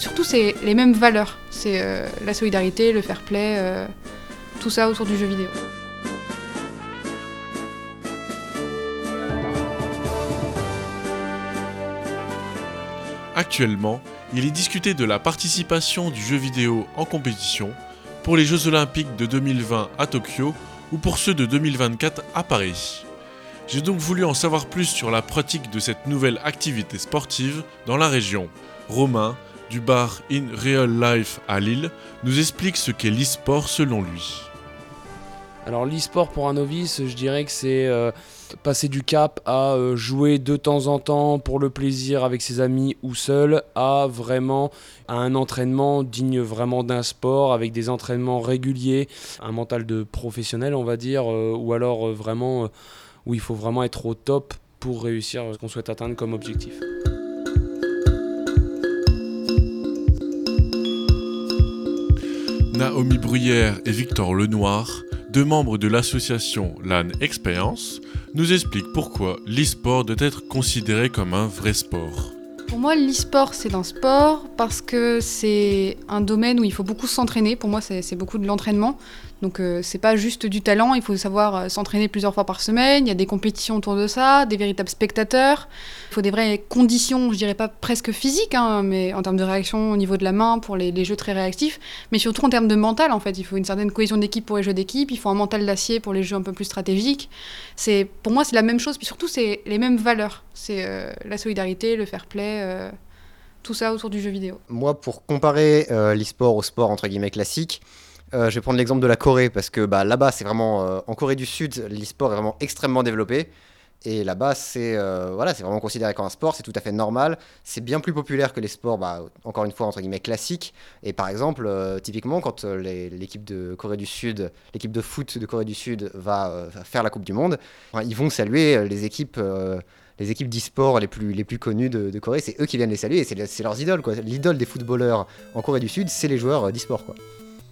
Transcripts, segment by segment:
Surtout, c'est les mêmes valeurs. C'est la solidarité, le fair play, tout ça autour du jeu vidéo. Actuellement, il est discuté de la participation du jeu vidéo en compétition pour les Jeux Olympiques de 2020 à Tokyo ou pour ceux de 2024 à Paris. J'ai donc voulu en savoir plus sur la pratique de cette nouvelle activité sportive dans la région. Romain, du bar In Real Life à Lille, nous explique ce qu'est l'e-sport selon lui. Alors l'e-sport pour un novice, je dirais que c'est passer du cap à jouer de temps en temps pour le plaisir avec ses amis ou seul, à vraiment à un entraînement digne vraiment d'un sport, avec des entraînements réguliers, un mental de professionnel on va dire, ou alors vraiment où il faut vraiment être au top pour réussir ce qu'on souhaite atteindre comme objectif. Naomi Bruyère et Victor Lenoir, deux membres de l'association LAN Experience, nous expliquent pourquoi l'e-sport doit être considéré comme un vrai sport. Pour moi, l'e-sport, c'est un sport parce que c'est un domaine où il faut beaucoup s'entraîner. Pour moi, c'est beaucoup de l'entraînement. Donc, c'est pas juste du talent, il faut savoir s'entraîner plusieurs fois par semaine. Il y a des compétitions autour de ça, des véritables spectateurs. Il faut des vraies conditions, je dirais pas presque physiques, mais en termes de réaction au niveau de la main pour les jeux très réactifs. Mais surtout en termes de mental, en fait. Il faut une certaine cohésion d'équipe pour les jeux d'équipe. Il faut un mental d'acier pour les jeux un peu plus stratégiques. Pour moi, c'est la même chose. Puis surtout, c'est les mêmes valeurs. C'est la solidarité, le fair play, tout ça autour du jeu vidéo. Moi, pour comparer l'e-sport au sport entre guillemets classique, je vais prendre l'exemple de la Corée parce que là-bas, c'est vraiment en Corée du Sud, l'e-sport est vraiment extrêmement développé. Et là-bas, c'est vraiment considéré comme un sport, c'est tout à fait normal. C'est bien plus populaire que les sports, encore une fois, entre guillemets, classiques. Et par exemple, typiquement, quand l'équipe de Corée du Sud, l'équipe de foot de Corée du Sud va faire la Coupe du Monde, ils vont saluer les équipes d'e-sport les plus connues de Corée. C'est eux qui viennent les saluer et c'est leurs idoles, quoi. L'idole des footballeurs en Corée du Sud, c'est les joueurs d'e-sport, quoi.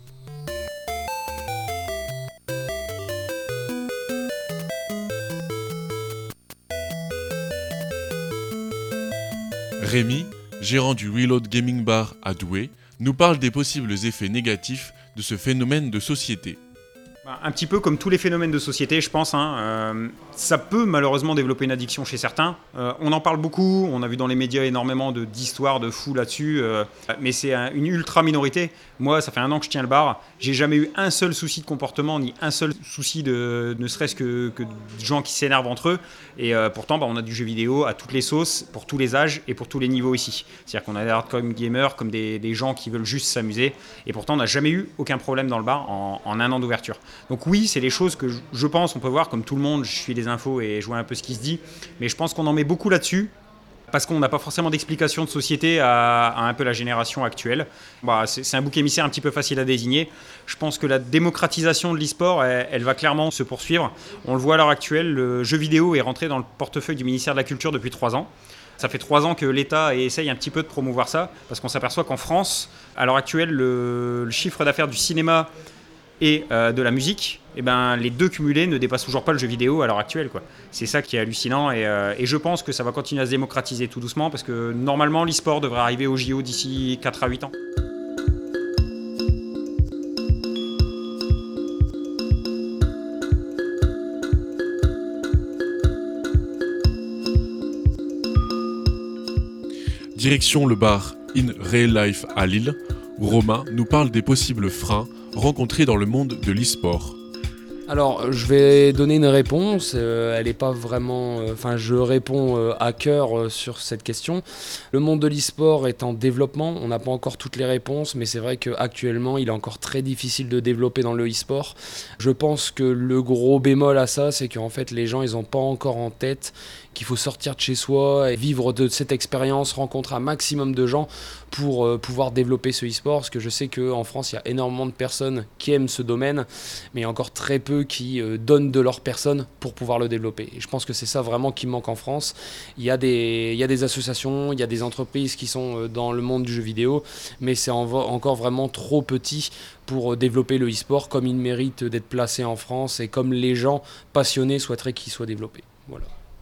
Rémi, gérant du Reload Gaming Bar à Douai, nous parle des possibles effets négatifs de ce phénomène de société. Un petit peu comme tous les phénomènes de société, je pense. Ça peut malheureusement développer une addiction chez certains. On en parle beaucoup, on a vu dans les médias énormément d'histoires de fous là-dessus, mais c'est une ultra minorité. Moi, ça fait 1 an que je tiens le bar, j'ai jamais eu un seul souci de comportement, ni un seul souci ne serait-ce que de gens qui s'énervent entre eux. Et pourtant, on a du jeu vidéo à toutes les sauces, pour tous les âges et pour tous les niveaux ici. C'est-à-dire qu'on a des hardcore gamers comme des gens qui veulent juste s'amuser. Et pourtant, on n'a jamais eu aucun problème dans le bar en 1 an d'ouverture. Donc oui, c'est les choses que je pense, on peut voir comme tout le monde, je suis des infos et je vois un peu ce qui se dit, mais je pense qu'on en met beaucoup là-dessus, parce qu'on n'a pas forcément d'explication de société à un peu la génération actuelle. C'est un bouc émissaire un petit peu facile à désigner. Je pense que la démocratisation de l'e-sport, elle va clairement se poursuivre. On le voit à l'heure actuelle, le jeu vidéo est rentré dans le portefeuille du ministère de la Culture depuis 3 ans. Ça fait 3 ans que l'État essaye un petit peu de promouvoir ça, parce qu'on s'aperçoit qu'en France, à l'heure actuelle, le chiffre d'affaires du cinéma et de la musique, les deux cumulés ne dépassent toujours pas le jeu vidéo à l'heure actuelle, quoi. C'est ça qui est hallucinant et je pense que ça va continuer à se démocratiser tout doucement parce que normalement l'e-sport devrait arriver au JO d'ici 4 à 8 ans. Direction le bar In Real Life à Lille, où Romain nous parle des possibles freins rencontrés dans le monde de l'e-sport. Alors, je vais donner une réponse, elle n'est pas vraiment... je réponds à cœur sur cette question. Le monde de l'e-sport est en développement, on n'a pas encore toutes les réponses, mais c'est vrai qu'actuellement, il est encore très difficile de développer dans le e-sport. Je pense que le gros bémol à ça, c'est qu'en fait, les gens, ils n'ont pas encore en tête qu'il faut sortir de chez soi et vivre de cette expérience, rencontrer un maximum de gens pour pouvoir développer ce e-sport, parce que je sais qu'en France, il y a énormément de personnes qui aiment ce domaine, mais il y a encore très peu qui donnent de leur personne pour pouvoir le développer. Et je pense que c'est ça vraiment qui manque en France. Il y a des associations, il y a des entreprises qui sont dans le monde du jeu vidéo, mais c'est encore vraiment trop petit pour développer le e-sport comme il mérite d'être placé en France et comme les gens passionnés souhaiteraient qu'il soit développé. Voilà.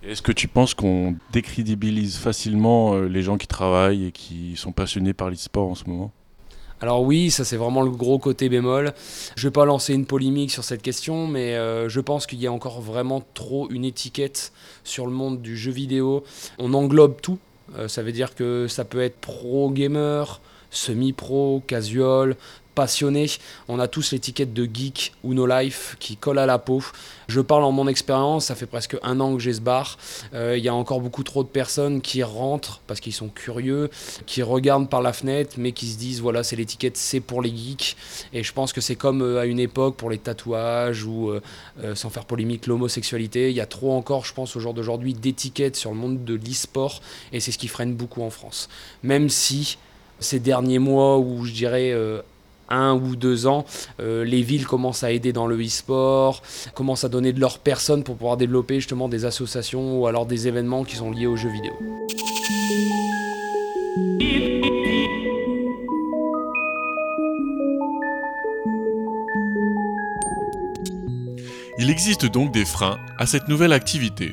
Est-ce que tu penses qu'on décrédibilise facilement les gens qui travaillent et qui sont passionnés par l'e-sport en ce moment ? Alors oui, ça c'est vraiment le gros côté bémol. Je ne vais pas lancer une polémique sur cette question, mais je pense qu'il y a encore vraiment trop une étiquette sur le monde du jeu vidéo. On englobe tout, ça veut dire que ça peut être pro gamer, semi-pro, casual, passionné. On a tous l'étiquette de geek ou no life qui colle à la peau. Je parle en mon expérience, ça fait presque 1 an que j'ai ce bar. Il y a encore beaucoup trop de personnes qui rentrent parce qu'ils sont curieux, qui regardent par la fenêtre, mais qui se disent voilà, c'est l'étiquette, c'est pour les geeks. Et je pense que c'est comme à une époque pour les tatouages ou, sans faire polémique, l'homosexualité. Il y a trop encore, je pense, au jour d'aujourd'hui, d'étiquettes sur le monde de l'e-sport et c'est ce qui freine beaucoup en France. Même si ces derniers mois, où je dirais 1 ou 2 ans, les villes commencent à aider dans le e-sport, commencent à donner de leur personne pour pouvoir développer justement des associations ou alors des événements qui sont liés aux jeux vidéo. Il existe donc des freins à cette nouvelle activité.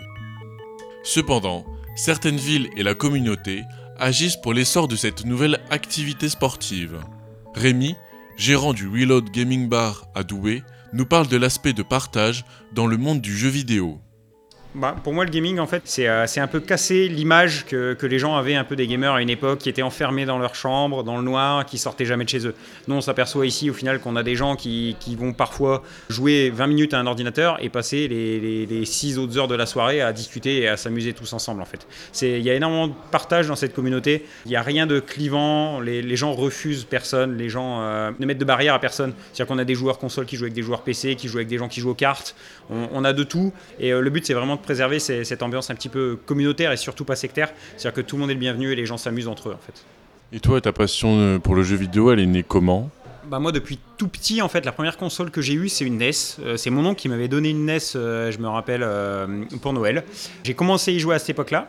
Cependant, certaines villes et la communauté agissent pour l'essor de cette nouvelle activité sportive. Rémi, gérant du Reload Gaming Bar à Douai, nous parle de l'aspect de partage dans le monde du jeu vidéo. Pour moi, le gaming, en fait, c'est un peu casser l'image que les gens avaient un peu des gamers à une époque, qui étaient enfermés dans leur chambre, dans le noir, qui sortaient jamais de chez eux. Nous, on s'aperçoit ici, au final, qu'on a des gens qui vont parfois jouer 20 minutes à un ordinateur et passer les 6 autres heures de la soirée à discuter et à s'amuser tous ensemble, en fait. Il y a énormément de partage dans cette communauté. Il n'y a rien de clivant. Les gens refusent personne. Les gens ne mettent de barrière à personne. C'est-à-dire qu'on a des joueurs consoles qui jouent avec des joueurs PC, qui jouent avec des gens qui jouent aux cartes. On a de tout. Et le but, c'est vraiment de préserver cette ambiance un petit peu communautaire et surtout pas sectaire. C'est-à-dire que tout le monde est le bienvenu et les gens s'amusent entre eux, en fait. Et toi, ta passion pour le jeu vidéo, elle est née comment ? Moi, depuis tout petit, en fait, la première console que j'ai eue, c'est une NES. C'est mon oncle qui m'avait donné une NES, je me rappelle, pour Noël. J'ai commencé à y jouer à cette époque-là.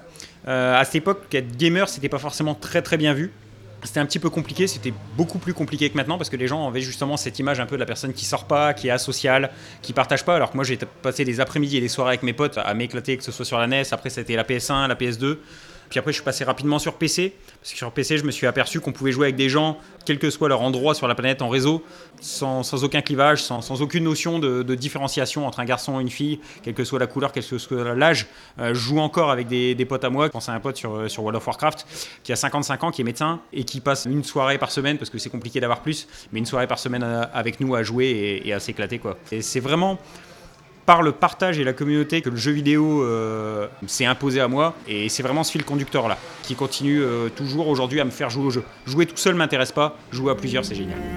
À cette époque, être gamer, c'était pas forcément très très bien vu. C'était un petit peu compliqué, c'était beaucoup plus compliqué que maintenant parce que les gens avaient justement cette image un peu de la personne qui sort pas, qui est asociale, qui partage pas. Alors que moi j'ai passé des après-midi et des soirées avec mes potes à m'éclater, que ce soit sur la NES, après c'était la PS1, la PS2. Puis après je suis passé rapidement sur PC, parce que sur PC je me suis aperçu qu'on pouvait jouer avec des gens, quel que soit leur endroit sur la planète en réseau, sans aucun clivage, sans aucune notion de différenciation entre un garçon et une fille, quelle que soit la couleur, quel que soit l'âge. Je joue encore avec des potes à moi. Je pense à un pote sur World of Warcraft qui a 55 ans, qui est médecin et qui passe une soirée par semaine, parce que c'est compliqué d'avoir plus, mais une soirée par semaine avec nous à jouer et à s'éclater, quoi. Et c'est vraiment par le partage et la communauté que le jeu vidéo s'est imposé à moi, et c'est vraiment ce fil conducteur là qui continue toujours aujourd'hui à me faire jouer au jeu. Jouer tout seul m'intéresse pas, jouer à plusieurs c'est génial.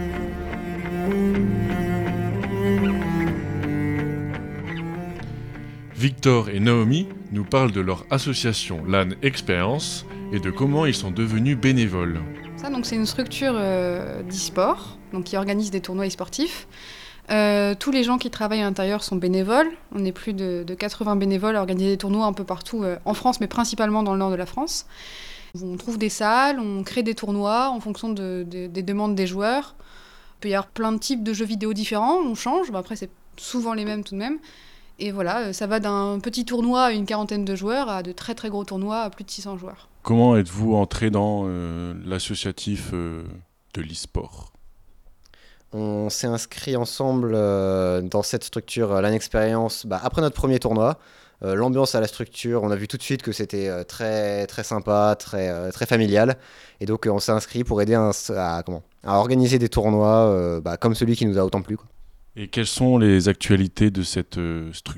Victor et Naomi nous parlent de leur association LAN Experience et de comment ils sont devenus bénévoles. Ça, donc, c'est une structure d'e-sport, donc, qui organise des tournois e-sportifs. Tous les gens qui travaillent à l'intérieur sont bénévoles. On est plus de 80 bénévoles à organiser des tournois un peu partout en France, mais principalement dans le nord de la France. On trouve des salles, on crée des tournois en fonction des demandes des joueurs. Il peut y avoir plein de types de jeux vidéo différents, on change. Après, c'est souvent les mêmes tout de même. Et voilà, ça va d'un petit tournoi à une 40aine de joueurs à de très très gros tournois à plus de 600 joueurs. Comment êtes-vous entré dans l'associatif de l'e-sport ? On s'est inscrit ensemble dans cette structure LAN Experience après notre premier tournoi. L'ambiance à la structure, on a vu tout de suite que c'était très, très sympa, très, très familial. Et donc on s'est inscrit pour aider à organiser des tournois comme celui qui nous a autant plu, quoi. Et quelles sont les actualités de cette structure ?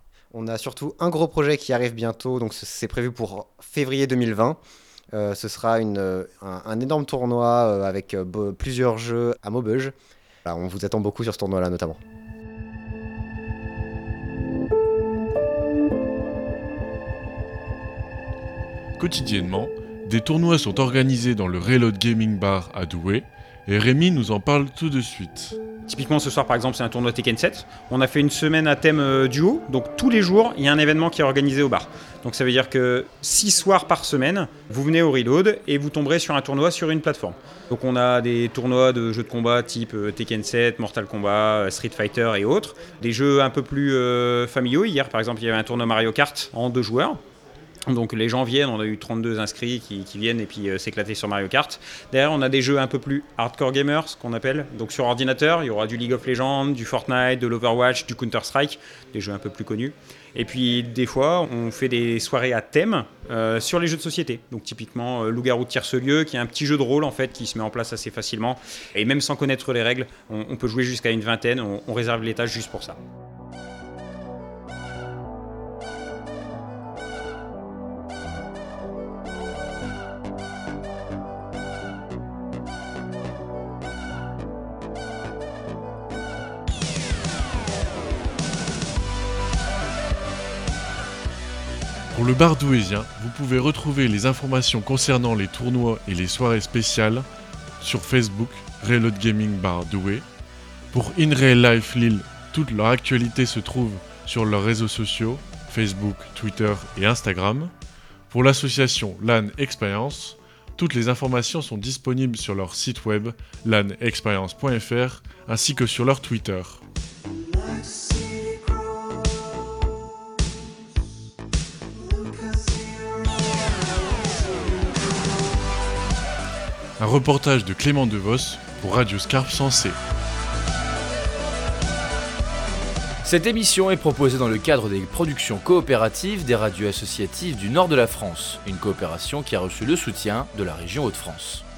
On a surtout un gros projet qui arrive bientôt, donc c'est prévu pour février 2020. Ce sera un énorme tournoi avec plusieurs jeux à Maubeuge. On vous attend beaucoup sur ce tournoi-là notamment. Quotidiennement, des tournois sont organisés dans le Reload Gaming Bar à Douai et Rémi nous en parle tout de suite. Typiquement ce soir par exemple c'est un tournoi Tekken 7. On a fait une semaine à thème duo, donc tous les jours il y a un événement qui est organisé au bar. Donc ça veut dire que 6 soirs par semaine, vous venez au Reload et vous tomberez sur un tournoi sur une plateforme. Donc on a des tournois de jeux de combat type Tekken 7, Mortal Kombat, Street Fighter et autres. Des jeux un peu plus familiaux. Hier par exemple il y avait un tournoi Mario Kart en 2 joueurs. Donc les gens viennent, on a eu 32 inscrits qui viennent et puis s'éclater sur Mario Kart. Derrière, on a des jeux un peu plus hardcore gamers, ce qu'on appelle. Donc sur ordinateur, il y aura du League of Legends, du Fortnite, de l'Overwatch, du Counter-Strike, des jeux un peu plus connus. Et puis des fois, on fait des soirées à thème sur les jeux de société. Donc typiquement, Loup-garou de Tiercelieu, qui est un petit jeu de rôle en fait qui se met en place assez facilement. Et même sans connaître les règles, on peut jouer jusqu'à une vingtaine. On réserve les tâches juste pour ça. Pour le bar douaisien, vous pouvez retrouver les informations concernant les tournois et les soirées spéciales sur Facebook, Reload Gaming Bar Douai. Pour In Real Life Lille, toute leur actualité se trouve sur leurs réseaux sociaux, Facebook, Twitter et Instagram. Pour l'association LAN Experience, toutes les informations sont disponibles sur leur site web lanexperience.fr ainsi que sur leur Twitter. Un reportage de Clément Devos pour Radio Scarpe Sensée. Cette émission est proposée dans le cadre des productions coopératives des radios associatives du nord de la France, une coopération qui a reçu le soutien de la région Hauts-de-France.